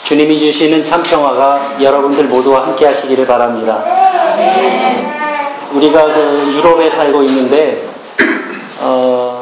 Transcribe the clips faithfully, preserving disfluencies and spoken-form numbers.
주님이 주시는 참 평화가 여러분들 모두와 함께 하시기를 바랍니다. 우리가 그 유럽에 살고 있는데 어,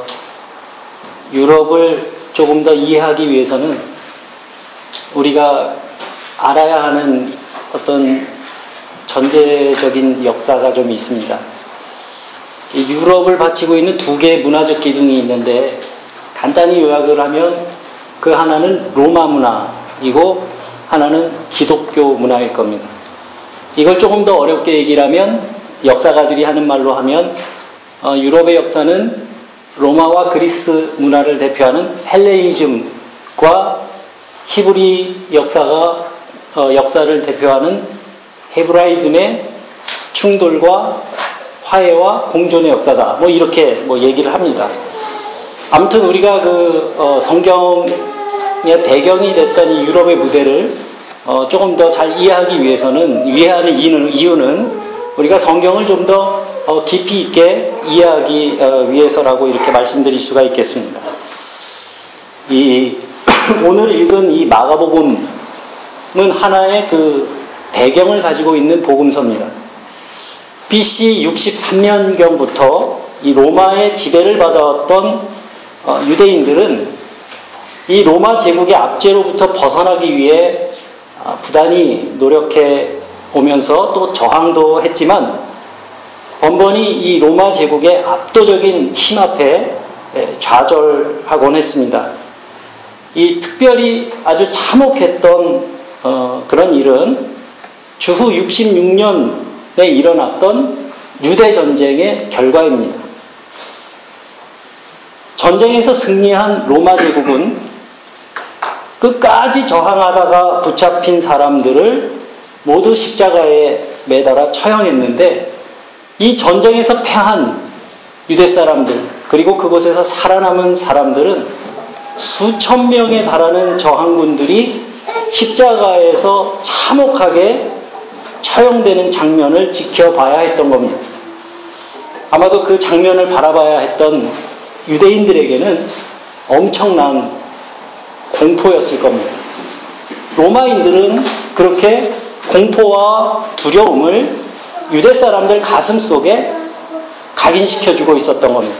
유럽을 조금 더 이해하기 위해서는 우리가 알아야 하는 어떤 전제적인 역사가 좀 있습니다. 이 유럽을 바치고 있는 두 개의 문화적 기둥이 있는데 간단히 요약을 하면 그 하나는 로마 문화이고 하나는 기독교 문화일 겁니다. 이걸 조금 더 어렵게 얘기를 하면 역사가들이 하는 말로 하면 어, 유럽의 역사는 로마와 그리스 문화를 대표하는 헬레니즘과 히브리 역사가 어, 역사를 대표하는 헤브라이즘의 충돌과 화해와 공존의 역사다. 뭐 이렇게 뭐 얘기를 합니다. 아무튼 우리가 그 어, 성경의 배경이 됐던 이 유럽의 무대를 어, 조금 더 잘 이해하기 위해서는 이해하는 이유는, 이유는 우리가 성경을 좀 더 어, 깊이 있게 이해하기 어, 위해서라고 이렇게 말씀드릴 수가 있겠습니다. 이 오늘 읽은 이 마가복음은 하나의 그 배경을 가지고 있는 복음서입니다. 비씨 육십삼 년경부터 이 로마의 지배를 받아왔던 어, 유대인들은 이 로마 제국의 압제로부터 벗어나기 위해 어, 부단히 노력해 오면서 또 저항도 했지만 번번이 이 로마 제국의 압도적인 힘 앞에 좌절하곤 했습니다. 이 특별히 아주 참혹했던 어, 그런 일은 주후 육십육 년에 일어났던 유대 전쟁의 결과입니다. 전쟁에서 승리한 로마 제국은 끝까지 저항하다가 붙잡힌 사람들을 모두 십자가에 매달아 처형했는데 이 전쟁에서 패한 유대 사람들 그리고 그곳에서 살아남은 사람들은 수천 명에 달하는 저항군들이 십자가에서 참혹하게 처형되는 장면을 지켜봐야 했던 겁니다. 아마도 그 장면을 바라봐야 했던 유대인들에게는 엄청난 공포였을 겁니다. 로마인들은 그렇게 공포와 두려움을 유대 사람들 가슴 속에 각인시켜주고 있었던 겁니다.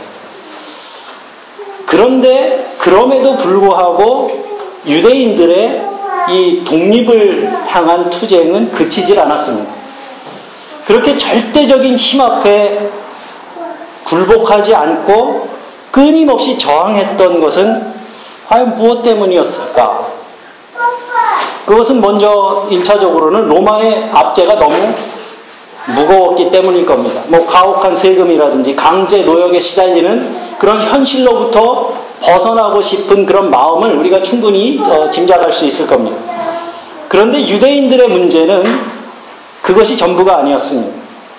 그런데 그럼에도 불구하고 유대인들의 이 독립을 향한 투쟁은 그치질 않았습니다. 그렇게 절대적인 힘 앞에 굴복하지 않고 끊임없이 저항했던 것은 과연 무엇 때문이었을까? 그것은 먼저 일차적으로는 로마의 압제가 너무 무거웠기 때문일 겁니다. 뭐 가혹한 세금이라든지 강제 노역에 시달리는 그런 현실로부터 벗어나고 싶은 그런 마음을 우리가 충분히 어, 짐작할 수 있을 겁니다. 그런데 유대인들의 문제는 그것이 전부가 아니었습니다.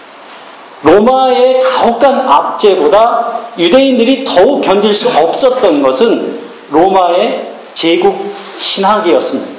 로마의 가혹한 압제보다 유대인들이 더욱 견딜 수 없었던 것은 로마의 제국 신학이었습니다.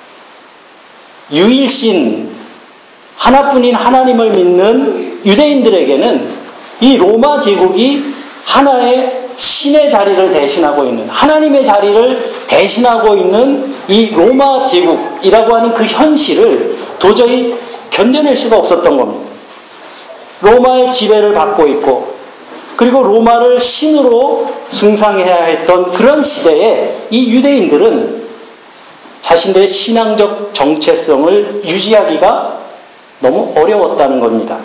유일신 하나뿐인 하나님을 믿는 유대인들에게는 이 로마 제국이 하나의 신의 자리를 대신하고 있는 하나님의 자리를 대신하고 있는 이 로마 제국이라고 하는 그 현실을 도저히 견뎌낼 수가 없었던 겁니다. 로마의 지배를 받고 있고 그리고 로마를 신으로 숭상해야 했던 그런 시대에 이 유대인들은 자신들의 신앙적 정체성을 유지하기가 너무 어려웠다는 겁니다.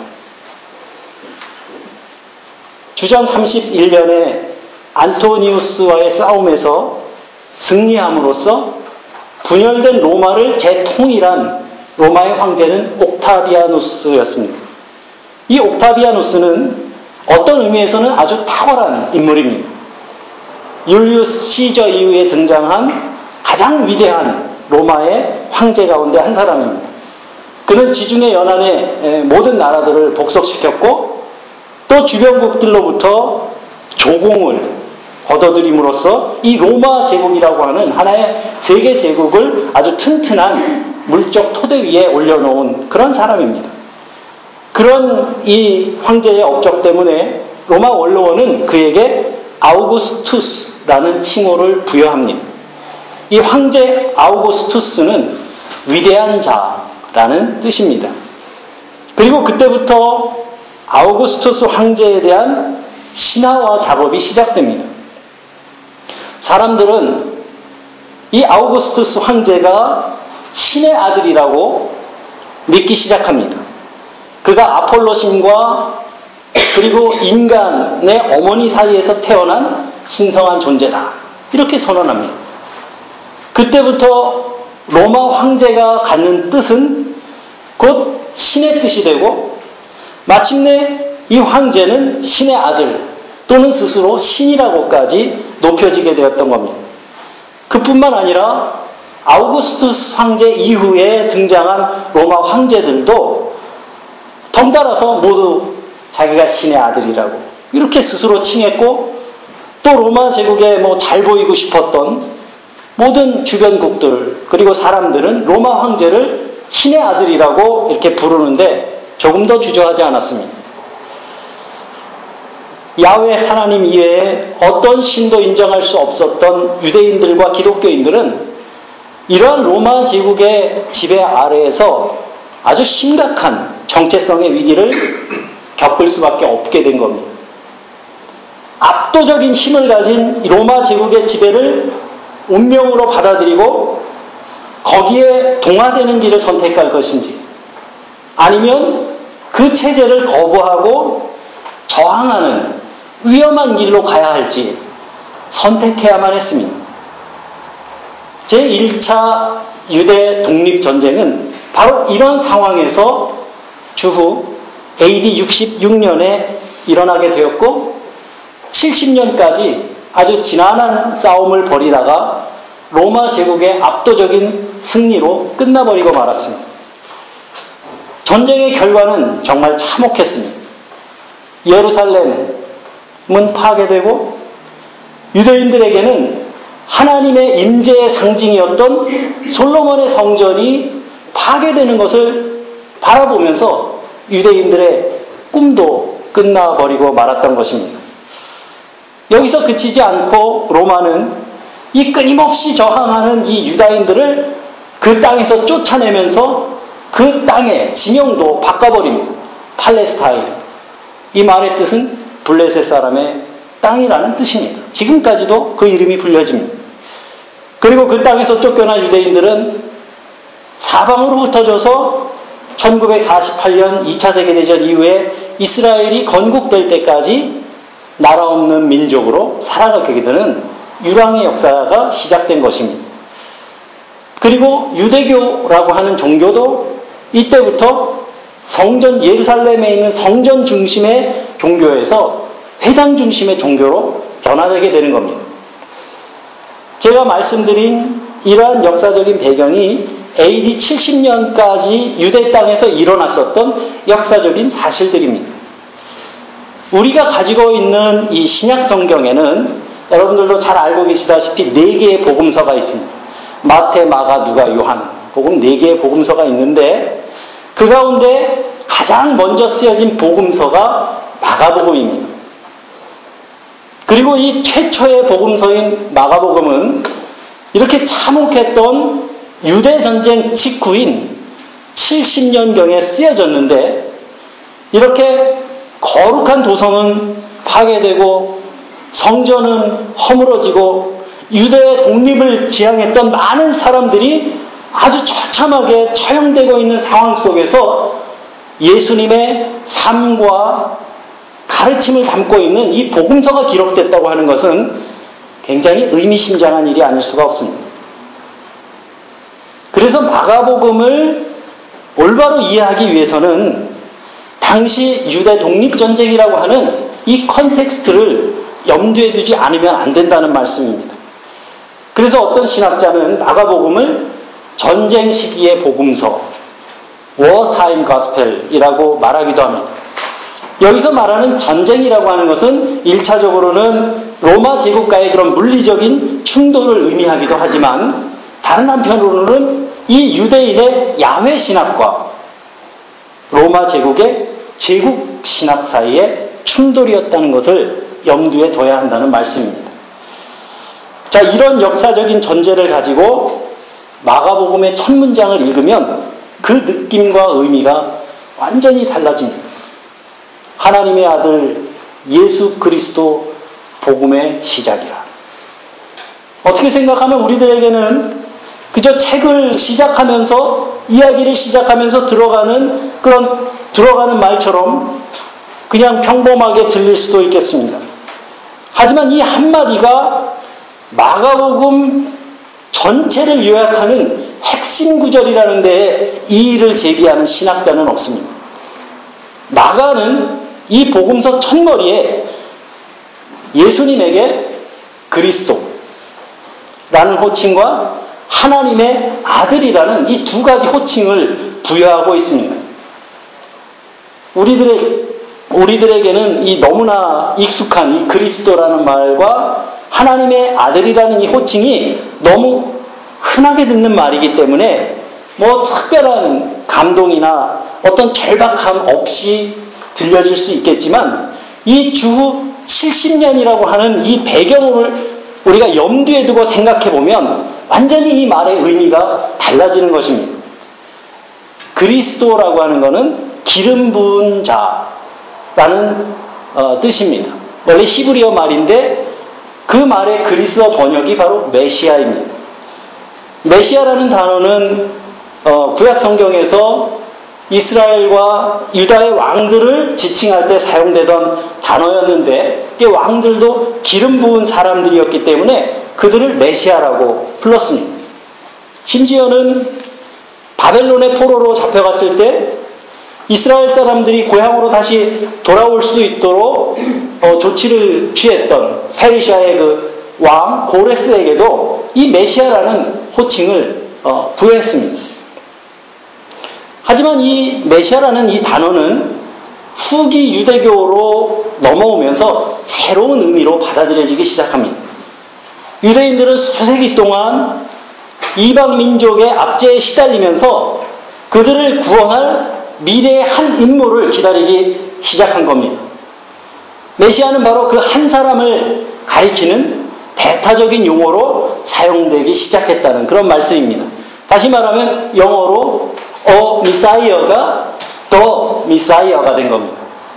주전 삼십일 년에 안토니우스와의 싸움에서 승리함으로써 분열된 로마를 재통일한 로마의 황제는 옥타비아누스였습니다. 이 옥타비아누스는 어떤 의미에서는 아주 탁월한 인물입니다. 율리우스 시저 이후에 등장한 가장 위대한 로마의 황제 가운데 한 사람입니다. 그는 지중해 연안의 모든 나라들을 복속시켰고 또 주변국들로부터 조공을 거둬들임으로써 이 로마 제국이라고 하는 하나의 세계 제국을 아주 튼튼한 물적 토대 위에 올려놓은 그런 사람입니다. 그런 이 황제의 업적 때문에 로마 원로원은 그에게 아우구스투스라는 칭호를 부여합니다. 이 황제 아우구스투스는 위대한 자라는 뜻입니다. 그리고 그때부터 아우구스투스 황제에 대한 신화화 작업이 시작됩니다. 사람들은 이 아우구스투스 황제가 신의 아들이라고 믿기 시작합니다. 그가 아폴로 신과 그리고 인간의 어머니 사이에서 태어난 신성한 존재다. 이렇게 선언합니다. 그때부터 로마 황제가 갖는 뜻은 곧 신의 뜻이 되고 마침내 이 황제는 신의 아들 또는 스스로 신이라고까지 높여지게 되었던 겁니다. 그뿐만 아니라 아우구스투스 황제 이후에 등장한 로마 황제들도 덩달아서 모두 자기가 신의 아들이라고 이렇게 스스로 칭했고 또 로마 제국에 뭐 잘 보이고 싶었던 모든 주변국들 그리고 사람들은 로마 황제를 신의 아들이라고 이렇게 부르는데 조금 더 주저하지 않았습니다. 야훼 하나님 이외에 어떤 신도 인정할 수 없었던 유대인들과 기독교인들은 이러한 로마 제국의 지배 아래에서 아주 심각한 정체성의 위기를 겪을 수밖에 없게 된 겁니다. 압도적인 힘을 가진 로마 제국의 지배를 운명으로 받아들이고 거기에 동화되는 길을 선택할 것인지 아니면 그 체제를 거부하고 저항하는 위험한 길로 가야 할지 선택해야만 했습니다. 제일 차 유대 독립전쟁은 바로 이런 상황에서 주후 에이디 육십육 년에 일어나게 되었고 칠십 년까지 아주 지난한 싸움을 벌이다가 로마 제국의 압도적인 승리로 끝나버리고 말았습니다. 전쟁의 결과는 정말 참혹했습니다. 예루살렘은 파괴되고 유대인들에게는 하나님의 임재의 상징이었던 솔로몬의 성전이 파괴되는 것을 바라보면서 유대인들의 꿈도 끝나버리고 말았던 것입니다. 여기서 그치지 않고 로마는 이 끊임없이 저항하는 이 유다인들을 그 땅에서 쫓아내면서 그 땅의 지명도 바꿔버립니다. 팔레스타인. 이 말의 뜻은 블레셋 사람의 땅이라는 뜻입니다. 지금까지도 그 이름이 불려집니다. 그리고 그 땅에서 쫓겨난 유대인들은 사방으로 흩어져서 천구백사십팔 년 이 차 세계대전 이후에 이스라엘이 건국될 때까지 나라 없는 민족으로 살아가게 되는 유랑의 역사가 시작된 것입니다. 그리고 유대교라고 하는 종교도 이때부터 성전 예루살렘에 있는 성전 중심의 종교에서 회당 중심의 종교로 변화되게 되는 겁니다. 제가 말씀드린 이러한 역사적인 배경이 에이디 칠십 년까지 유대 땅에서 일어났었던 역사적인 사실들입니다. 우리가 가지고 있는 이 신약 성경에는 여러분들도 잘 알고 계시다시피 네 개의 복음서가 있습니다. 마태, 마가, 누가, 요한 복음 네 개의 복음서가 있는데 그 가운데 가장 먼저 쓰여진 복음서가 마가복음입니다. 그리고 이 최초의 복음서인 마가복음은 이렇게 참혹했던 유대전쟁 직후인 칠십 년경에 쓰여졌는데 이렇게 거룩한 도성은 파괴되고 성전은 허물어지고 유대의 독립을 지향했던 많은 사람들이 아주 처참하게 처형되고 있는 상황 속에서 예수님의 삶과 가르침을 담고 있는 이 복음서가 기록됐다고 하는 것은 굉장히 의미심장한 일이 아닐 수가 없습니다. 그래서 마가복음을 올바로 이해하기 위해서는 당시 유대 독립전쟁이라고 하는 이 컨텍스트를 염두에 두지 않으면 안 된다는 말씀입니다. 그래서 어떤 신학자는 마가복음을 전쟁 시기의 복음서, wartime gospel이라고 말하기도 합니다. 여기서 말하는 전쟁이라고 하는 것은 일차적으로는 로마 제국과의 그런 물리적인 충돌을 의미하기도 하지만 다른 한편으로는 이 유대인의 야훼 신학과 로마 제국의 제국 신학 사이의 충돌이었다는 것을 염두에 둬야 한다는 말씀입니다. 자, 이런 역사적인 전제를 가지고 마가복음의 첫 문장을 읽으면 그 느낌과 의미가 완전히 달라집니다. 하나님의 아들 예수 그리스도 복음의 시작이라. 어떻게 생각하면 우리들에게는 그저 책을 시작하면서 이야기를 시작하면서 들어가는 그런 들어가는 말처럼 그냥 평범하게 들릴 수도 있겠습니다. 하지만 이 한마디가 마가복음 전체를 요약하는 핵심 구절이라는 데에 이의를 제기하는 신학자는 없습니다. 마가는 이 복음서 첫머리에 예수님에게 그리스도라는 호칭과 하나님의 아들이라는 이 두 가지 호칭을 부여하고 있습니다. 우리들의, 우리들에게는 이 너무나 익숙한 이 그리스도라는 말과 하나님의 아들이라는 이 호칭이 너무 흔하게 듣는 말이기 때문에 뭐 특별한 감동이나 어떤 절박함 없이 들려질 수 있겠지만 이 주후 칠십 년이라고 하는 이 배경을 우리가 염두에 두고 생각해 보면 완전히 이 말의 의미가 달라지는 것입니다. 그리스도라고 하는 것은 기름 부은 자라는 어, 뜻입니다. 원래 히브리어 말인데 그 말의 그리스어 번역이 바로 메시아입니다. 메시아라는 단어는 어, 구약 성경에서 이스라엘과 유다의 왕들을 지칭할 때 사용되던 단어였는데 이 왕들도 기름 부은 사람들이었기 때문에 그들을 메시아라고 불렀습니다. 심지어는 바벨론의 포로로 잡혀갔을 때 이스라엘 사람들이 고향으로 다시 돌아올 수 있도록 어, 조치를 취했던 페르시아의 그 왕 고레스에게도 이 메시아라는 호칭을 어, 부여했습니다. 하지만 이 메시아라는 이 단어는 후기 유대교로 넘어오면서 새로운 의미로 받아들여지기 시작합니다. 유대인들은 수세기 동안 이방 민족의 압제에 시달리면서 그들을 구원할 미래의 한 인물을 기다리기 시작한 겁니다. 메시아는 바로 그 한 사람을 가리키는 대타적인 용어로 사용되기 시작했다는 그런 말씀입니다. 다시 말하면 영어로 어 미사이어가 더 미사이어가 된 겁니다.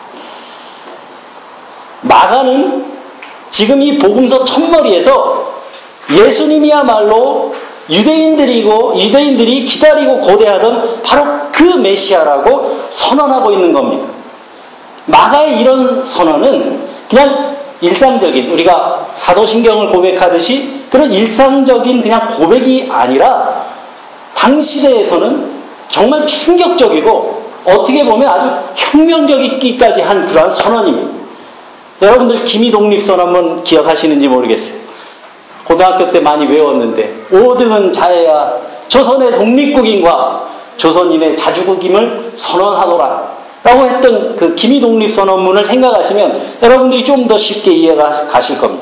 마가는 지금 이 복음서 첫머리에서 예수님이야말로 유대인들이고 유대인들이 기다리고 고대하던 바로 그 메시아라고 선언하고 있는 겁니다. 마가의 이런 선언은 그냥 일상적인 우리가 사도신경을 고백하듯이 그런 일상적인 그냥 고백이 아니라 당시대에서는 정말 충격적이고 어떻게 보면 아주 혁명적이기까지 한 그러한 선언입니다. 여러분들 기미독립선언문 기억하시는지 모르겠어요. 고등학교 때 많이 외웠는데 오등은 자해야 조선의 독립국임과 조선인의 자주국임을 선언하노라 라고 했던 그 기미독립선언문을 생각하시면 여러분들이 좀 더 쉽게 이해가 가실 겁니다.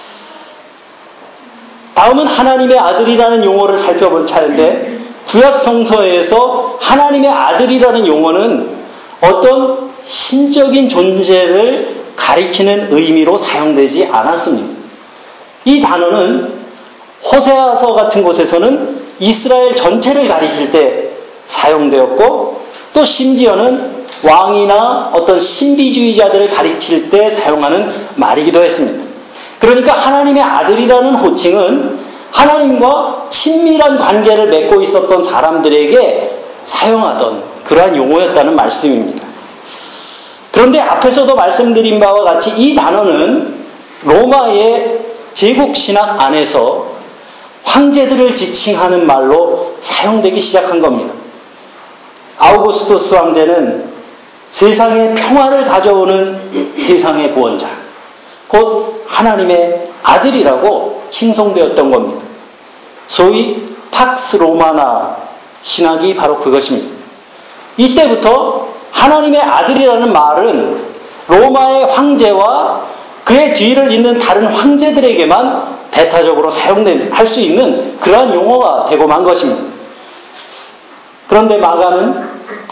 다음은 하나님의 아들이라는 용어를 살펴볼 차례인데 구약 성서에서 하나님의 아들이라는 용어는 어떤 신적인 존재를 가리키는 의미로 사용되지 않았습니다. 이 단어는 호세아서 같은 곳에서는 이스라엘 전체를 가리킬 때 사용되었고 또 심지어는 왕이나 어떤 신비주의자들을 가리킬 때 사용하는 말이기도 했습니다. 그러니까 하나님의 아들이라는 호칭은 하나님과 친밀한 관계를 맺고 있었던 사람들에게 사용하던 그러한 용어였다는 말씀입니다. 그런데 앞에서도 말씀드린 바와 같이 이 단어는 로마의 제국신학 안에서 황제들을 지칭하는 말로 사용되기 시작한 겁니다. 아우구스투스 황제는 세상에 평화를 가져오는 세상의 구원자, 곧 하나님의 아들이라고 칭송되었던 겁니다. 소위 팍스 로마나 신학이 바로 그것입니다. 이때부터 하나님의 아들이라는 말은 로마의 황제와 그의 뒤를 잇는 다른 황제들에게만 배타적으로 사용할 수 있는 그러한 용어가 되고 만 것입니다. 그런데 마가는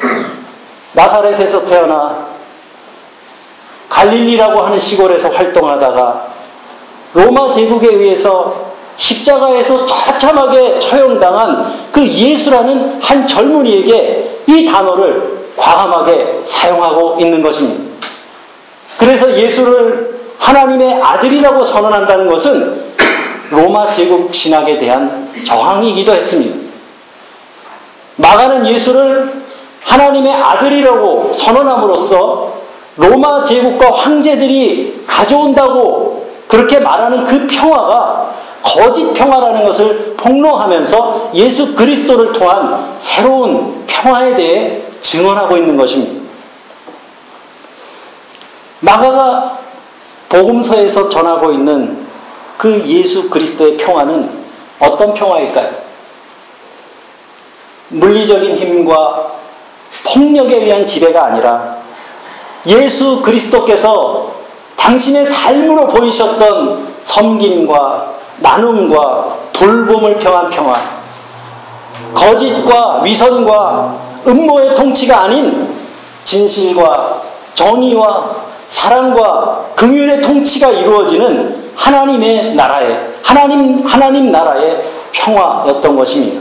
나사렛에서 태어나 갈릴리라고 하는 시골에서 활동하다가 로마 제국에 의해서 십자가에서 처참하게 처형당한 그 예수라는 한 젊은이에게 이 단어를 과감하게 사용하고 있는 것입니다. 그래서 예수를 하나님의 아들이라고 선언한다는 것은 로마 제국 신학에 대한 저항이기도 했습니다. 마가는 예수를 하나님의 아들이라고 선언함으로써 로마 제국과 황제들이 가져온다고 그렇게 말하는 그 평화가 거짓 평화라는 것을 폭로하면서 예수 그리스도를 통한 새로운 평화에 대해 증언하고 있는 것입니다. 마가가 복음서에서 전하고 있는 그 예수 그리스도의 평화는 어떤 평화일까요? 물리적인 힘과 폭력에 의한 지배가 아니라 예수 그리스도께서 당신의 삶으로 보이셨던 섬김과 나눔과 돌봄을 평한 평화, 거짓과 위선과 음모의 통치가 아닌 진실과 정의와 사랑과 긍휼의 통치가 이루어지는 하나님의 나라의 하나님 하나님 나라의 평화였던 것입니다.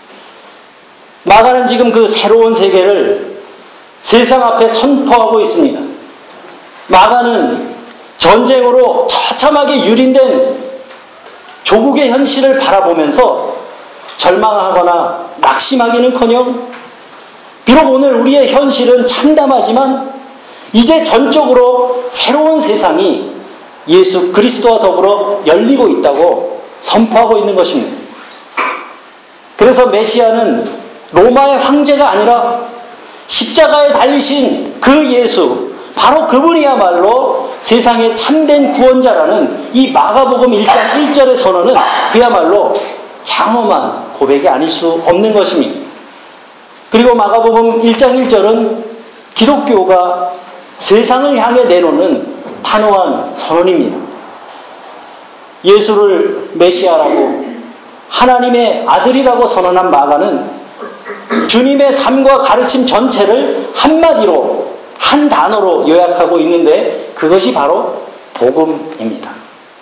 마가는 지금 그 새로운 세계를 세상 앞에 선포하고 있습니다. 마가는 전쟁으로 처참하게 유린된 조국의 현실을 바라보면서 절망하거나 낙심하기는커녕 비록 오늘 우리의 현실은 참담하지만 이제 전적으로 새로운 세상이 예수 그리스도와 더불어 열리고 있다고 선포하고 있는 것입니다. 그래서 메시아는 로마의 황제가 아니라 십자가에 달리신 그 예수, 바로 그분이야말로 세상의 참된 구원자라는 이 마가복음 일 장 일 절의 선언은 그야말로 장엄한 고백이 아닐 수 없는 것입니다. 그리고 마가복음 일 장 일 절은 기독교가 세상을 향해 내놓는 단호한 선언입니다. 예수를 메시아라고 하나님의 아들이라고 선언한 마가는 주님의 삶과 가르침 전체를 한마디로 한 단어로 요약하고 있는데 그것이 바로 복음입니다.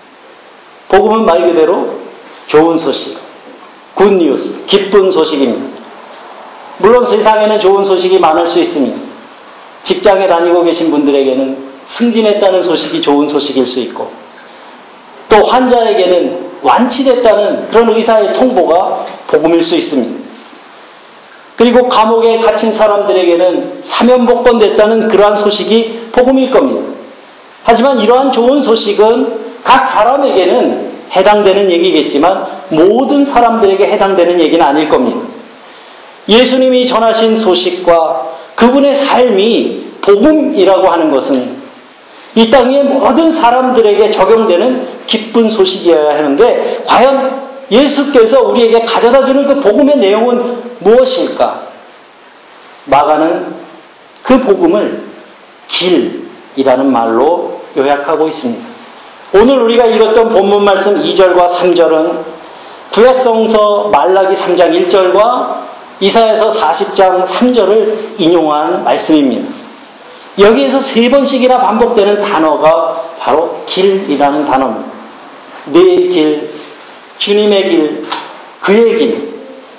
복음은 말 그대로 좋은 소식, 굿뉴스, 기쁜 소식입니다. 물론 세상에는 좋은 소식이 많을 수 있습니다. 직장에 다니고 계신 분들에게는 승진했다는 소식이 좋은 소식일 수 있고 또 환자에게는 완치됐다는 그런 의사의 통보가 복음일 수 있습니다. 그리고 감옥에 갇힌 사람들에게는 사면복권됐다는 그러한 소식이 복음일 겁니다. 하지만 이러한 좋은 소식은 각 사람에게는 해당되는 얘기겠지만 모든 사람들에게 해당되는 얘기는 아닐 겁니다. 예수님이 전하신 소식과 그분의 삶이 복음이라고 하는 것은 이 땅의 모든 사람들에게 적용되는 기쁜 소식이어야 하는데 과연 예수께서 우리에게 가져다주는 그 복음의 내용은 무엇일까? 마가는 그 복음을 길이라는 말로 요약하고 있습니다. 오늘 우리가 읽었던 본문 말씀 이 절과 삼 절은 구약성서 말라기 삼 장 일 절과 이사야서 사십 장 삼 절을 인용한 말씀입니다. 여기에서 세 번씩이나 반복되는 단어가 바로 길이라는 단어입니다. 내 길, 주님의 길, 그의 길.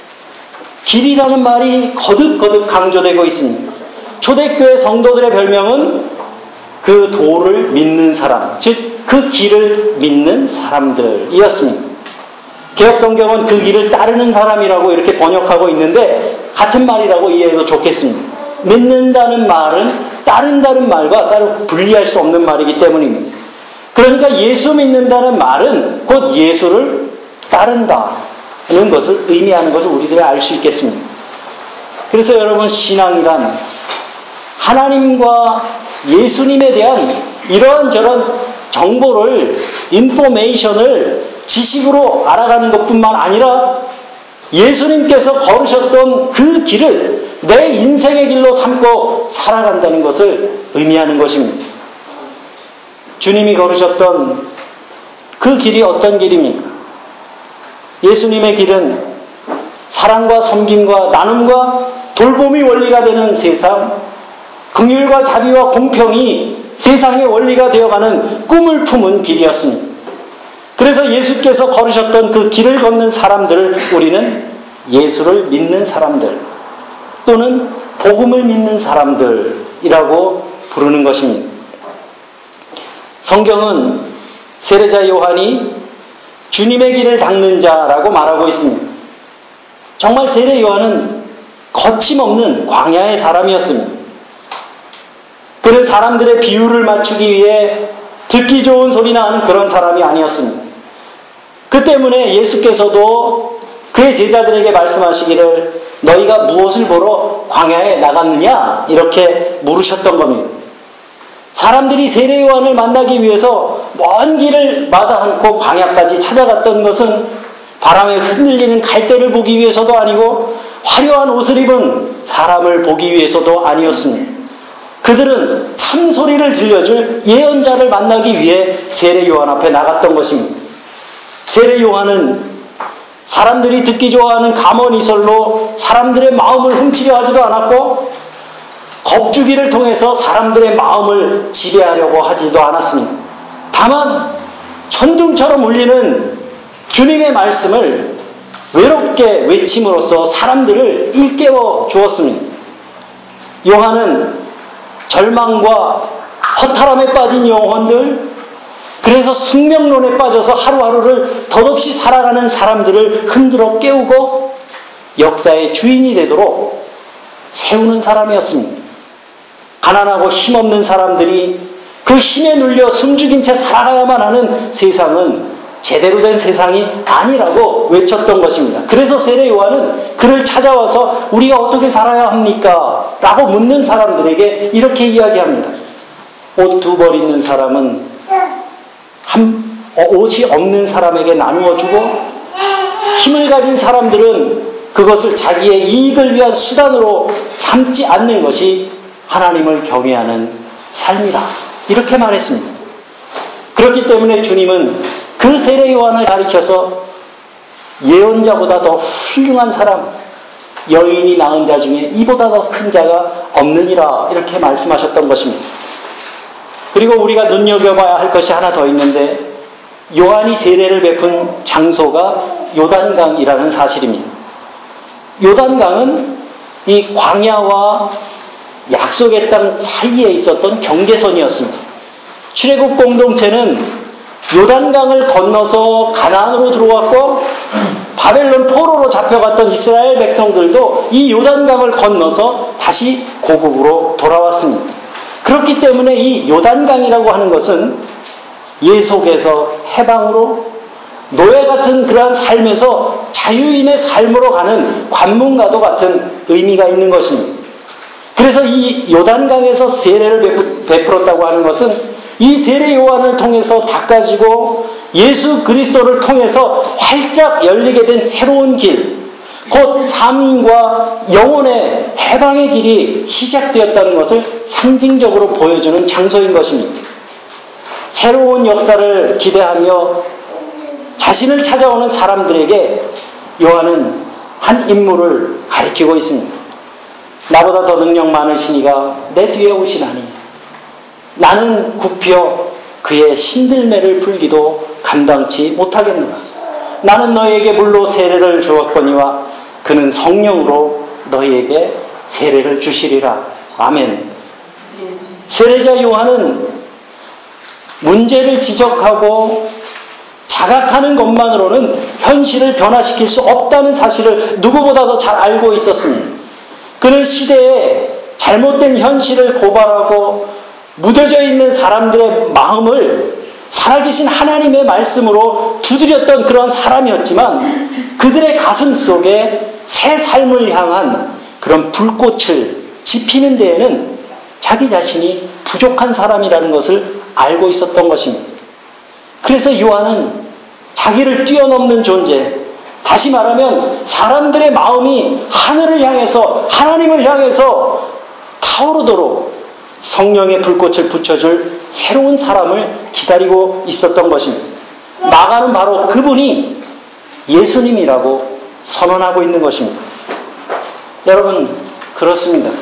길이라는 말이 거듭거듭 강조되고 있습니다. 초대교회 성도들의 별명은 그 도를 믿는 사람, 즉 그 길을 믿는 사람들이었습니다. 개혁성경은 그 길을 따르는 사람이라고 이렇게 번역하고 있는데 같은 말이라고 이해해도 좋겠습니다. 믿는다는 말은 따른다는 말과 따로 분리할 수 없는 말이기 때문입니다. 그러니까 예수 믿는다는 말은 곧 예수를 따른다는 것을 의미하는 것을 우리들이 알 수 있겠습니다. 그래서 여러분 신앙이란 하나님과 예수님에 대한 이런저런 정보를 인포메이션을 지식으로 알아가는 것뿐만 아니라 예수님께서 걸으셨던 그 길을 내 인생의 길로 삼고 살아간다는 것을 의미하는 것입니다. 주님이 걸으셨던 그 길이 어떤 길입니까? 예수님의 길은 사랑과 섬김과 나눔과 돌봄이 원리가 되는 세상, 긍휼과 자비와 공평이 세상의 원리가 되어가는 꿈을 품은 길이었습니다. 그래서 예수께서 걸으셨던 그 길을 걷는 사람들을 우리는 예수를 믿는 사람들 또는 복음을 믿는 사람들이라고 부르는 것입니다. 성경은 세례자 요한이 주님의 길을 닦는 자라고 말하고 있습니다. 정말 세례 요한은 거침없는 광야의 사람이었습니다. 그는 사람들의 비율을 맞추기 위해 듣기 좋은 소리나 하는 그런 사람이 아니었습니다. 그 때문에 예수께서도 그의 제자들에게 말씀하시기를 너희가 무엇을 보러 광야에 나갔느냐? 이렇게 물으셨던 겁니다. 사람들이 세례 요한을 만나기 위해서 먼 길을 마다 않고 광야까지 찾아갔던 것은 바람에 흔들리는 갈대를 보기 위해서도 아니고 화려한 옷을 입은 사람을 보기 위해서도 아니었습니다. 그들은 참소리를 들려줄 예언자를 만나기 위해 세례 요한 앞에 나갔던 것입니다. 세례 요한은 사람들이 듣기 좋아하는 감언이설로 사람들의 마음을 훔치려 하지도 않았고 겁주기를 통해서 사람들의 마음을 지배하려고 하지도 않았습니다. 다만 천둥처럼 울리는 주님의 말씀을 외롭게 외침으로써 사람들을 일깨워 주었습니다. 요한은 절망과 허탈함에 빠진 영혼들, 그래서 숙명론에 빠져서 하루하루를 덧없이 살아가는 사람들을 흔들어 깨우고 역사의 주인이 되도록 세우는 사람이었습니다. 가난하고 힘없는 사람들이 그 힘에 눌려 숨죽인 채 살아가야만 하는 세상은 제대로 된 세상이 아니라고 외쳤던 것입니다. 그래서 세례 요한은 그를 찾아와서 우리가 어떻게 살아야 합니까? 라고 묻는 사람들에게 이렇게 이야기합니다. 옷 두 벌 있는 사람은 한, 옷이 없는 사람에게 나누어 주고 힘을 가진 사람들은 그것을 자기의 이익을 위한 수단으로 삼지 않는 것이 하나님을 경외하는 삶이라. 이렇게 말했습니다. 그렇기 때문에 주님은 그 세례 요한을 가리켜서 예언자보다 더 훌륭한 사람, 여인이 낳은 자 중에 이보다 더 큰 자가 없느니라 이렇게 말씀하셨던 것입니다. 그리고 우리가 눈여겨봐야 할 것이 하나 더 있는데 요한이 세례를 베푼 장소가 요단강이라는 사실입니다. 요단강은 이 광야와 약속의 땅 사이에 있었던 경계선이었습니다. 출애굽 공동체는 요단강을 건너서 가나안으로 들어왔고 바벨론 포로로 잡혀갔던 이스라엘 백성들도 이 요단강을 건너서 다시 고국으로 돌아왔습니다. 그렇기 때문에 이 요단강이라고 하는 것은 예속에서 해방으로 노예 같은 그러한 삶에서 자유인의 삶으로 가는 관문과도 같은 의미가 있는 것입니다. 그래서 이 요단강에서 세례를 베풀었다고 하는 것은 이 세례 요한을 통해서 닦아지고 예수 그리스도를 통해서 활짝 열리게 된 새로운 길, 곧 삶과 영혼의 해방의 길이 시작되었다는 것을 상징적으로 보여주는 장소인 것입니다. 새로운 역사를 기대하며 자신을 찾아오는 사람들에게 요한은 한 인물을 가리키고 있습니다. 나보다 더 능력 많으시니가 내 뒤에 오시나니 나는 굽혀 그의 신들매를 풀기도 감당치 못하겠노라. 나는 너희에게 물로 세례를 주었거니와 그는 성령으로 너희에게 세례를 주시리라. 아멘. 세례자 요한은 문제를 지적하고 자각하는 것만으로는 현실을 변화시킬 수 없다는 사실을 누구보다도 잘 알고 있었습니다. 그는 시대에 잘못된 현실을 고발하고 무뎌져 있는 사람들의 마음을 살아계신 하나님의 말씀으로 두드렸던 그런 사람이었지만 그들의 가슴 속에 새 삶을 향한 그런 불꽃을 지피는 데에는 자기 자신이 부족한 사람이라는 것을 알고 있었던 것입니다. 그래서 요한은 자기를 뛰어넘는 존재, 다시 말하면 사람들의 마음이 하늘을 향해서 하나님을 향해서 타오르도록 성령의 불꽃을 붙여줄 새로운 사람을 기다리고 있었던 것입니다. 나가는 바로 그분이 예수님이라고 선언하고 있는 것입니다. 여러분, 그렇습니다.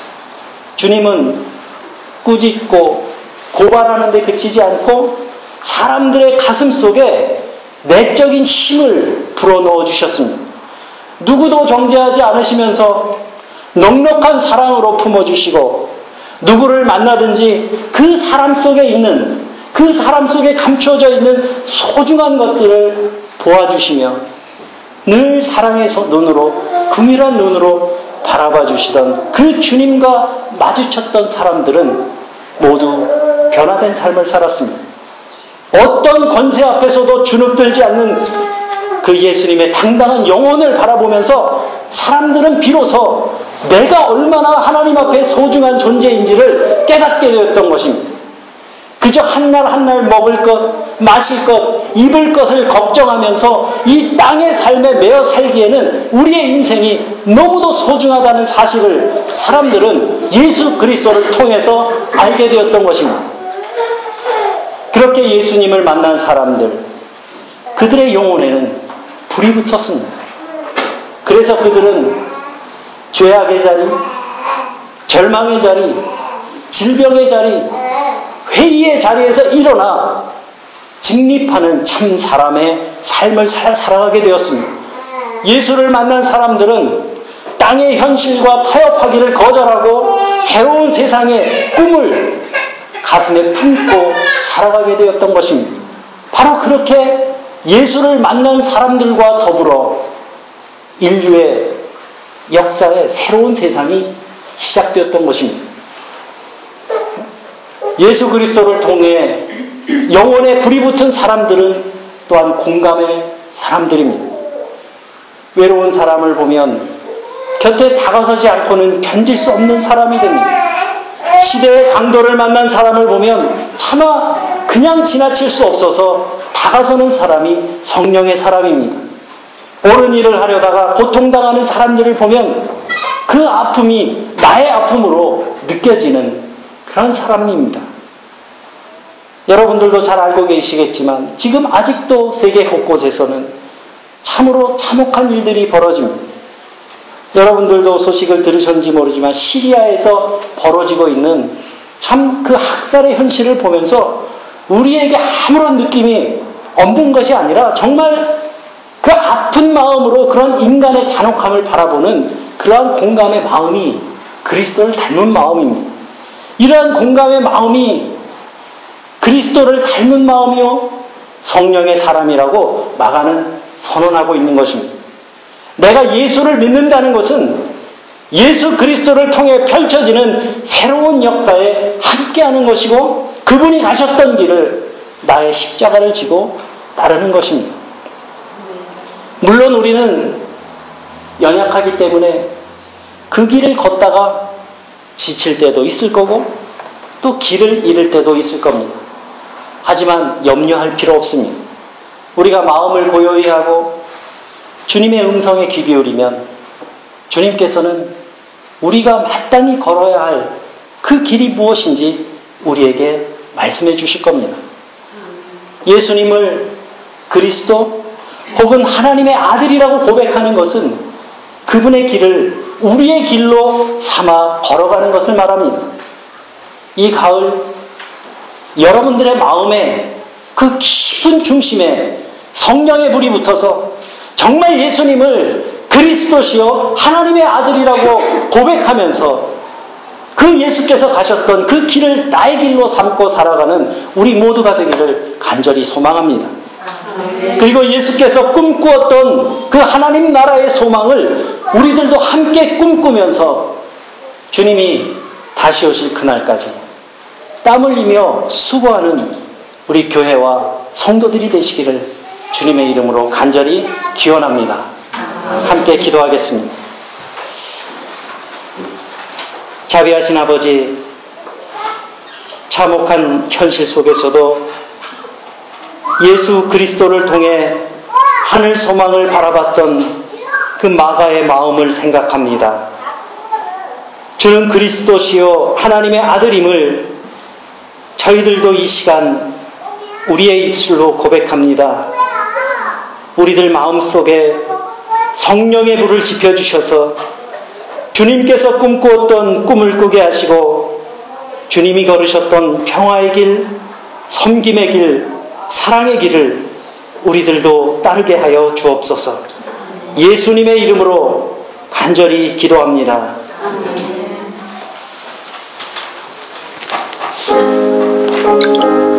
주님은 꾸짖고 고발하는 데 그치지 않고 사람들의 가슴 속에 내적인 힘을 불어넣어 주셨습니다. 누구도 정죄하지 않으시면서 넉넉한 사랑으로 품어주시고 누구를 만나든지 그 사람 속에 있는 그 사람 속에 감춰져 있는 소중한 것들을 보아주시며 늘 사랑의 눈으로 긍휼한 눈으로 바라봐 주시던 그 주님과 마주쳤던 사람들은 모두 변화된 삶을 살았습니다. 어떤 권세 앞에서도 주눅들지 않는 그 예수님의 당당한 영혼을 바라보면서 사람들은 비로소 내가 얼마나 하나님 앞에 소중한 존재인지를 깨닫게 되었던 것입니다. 그저 한날 한날 먹을 것, 마실 것, 입을 것을 걱정하면서 이 땅의 삶에 매여 살기에는 우리의 인생이 너무도 소중하다는 사실을 사람들은 예수 그리스도를 통해서 알게 되었던 것입니다. 그렇게 예수님을 만난 사람들, 그들의 영혼에는 불이 붙었습니다. 그래서 그들은 죄악의 자리, 절망의 자리, 질병의 자리, 회의의 자리에서 일어나 직립하는 참 사람의 삶을 살아가게 되었습니다. 예수를 만난 사람들은 땅의 현실과 타협하기를 거절하고 새로운 세상의 꿈을 가슴에 품고 살아가게 되었던 것입니다. 바로 그렇게 예수를 만난 사람들과 더불어 인류의 역사의 새로운 세상이 시작되었던 것입니다. 예수 그리스도를 통해 영혼에 불이 붙은 사람들은 또한 공감의 사람들입니다. 외로운 사람을 보면 곁에 다가서지 않고는 견딜 수 없는 사람이 됩니다. 시대의 강도를 만난 사람을 보면 차마 그냥 지나칠 수 없어서 다가서는 사람이 성령의 사람입니다. 옳은 일을 하려다가 고통당하는 사람들을 보면 그 아픔이 나의 아픔으로 느껴지는 그런 사람입니다. 여러분들도 잘 알고 계시겠지만 지금 아직도 세계 곳곳에서는 참으로 참혹한 일들이 벌어집니다. 여러분들도 소식을 들으셨는지 모르지만 시리아에서 벌어지고 있는 참 그 학살의 현실을 보면서 우리에게 아무런 느낌이 없는 것이 아니라 정말 그 아픈 마음으로 그런 인간의 잔혹함을 바라보는 그러한 공감의 마음이 그리스도를 닮은 마음입니다. 이러한 공감의 마음이 그리스도를 닮은 마음이요 성령의 사람이라고 마가는 선언하고 있는 것입니다. 내가 예수를 믿는다는 것은 예수 그리스도를 통해 펼쳐지는 새로운 역사에 함께하는 것이고 그분이 가셨던 길을 나의 십자가를 지고 따르는 것입니다. 물론 우리는 연약하기 때문에 그 길을 걷다가 지칠 때도 있을 거고 또 길을 잃을 때도 있을 겁니다. 하지만 염려할 필요 없습니다. 우리가 마음을 고요히 하고 주님의 음성에 귀 기울이면 주님께서는 우리가 마땅히 걸어야 할 그 길이 무엇인지 우리에게 말씀해 주실 겁니다. 예수님을 그리스도 혹은 하나님의 아들이라고 고백하는 것은 그분의 길을 우리의 길로 삼아 걸어가는 것을 말합니다. 이 가을 여러분들의 마음에 그 깊은 중심에 성령의 불이 붙어서 정말 예수님을 그리스도시요 하나님의 아들이라고 고백하면서 그 예수께서 가셨던 그 길을 나의 길로 삼고 살아가는 우리 모두가 되기를 간절히 소망합니다. 그리고 예수께서 꿈꾸었던 그 하나님 나라의 소망을 우리들도 함께 꿈꾸면서 주님이 다시 오실 그날까지 땀 흘리며 수고하는 우리 교회와 성도들이 되시기를 주님의 이름으로 간절히 기원합니다. 함께 기도하겠습니다. 자비하신 아버지, 참혹한 현실 속에서도 예수 그리스도를 통해 하늘 소망을 바라봤던 그 마가의 마음을 생각합니다. 주는 그리스도시요 하나님의 아들임을 저희들도 이 시간 우리의 입술로 고백합니다. 우리들 마음속에 성령의 불을 지펴주셔서 주님께서 꿈꾸었던 꿈을 꾸게 하시고 주님이 걸으셨던 평화의 길, 섬김의 길, 사랑의 길을 우리들도 따르게 하여 주옵소서. 예수님의 이름으로 간절히 기도합니다. 아멘.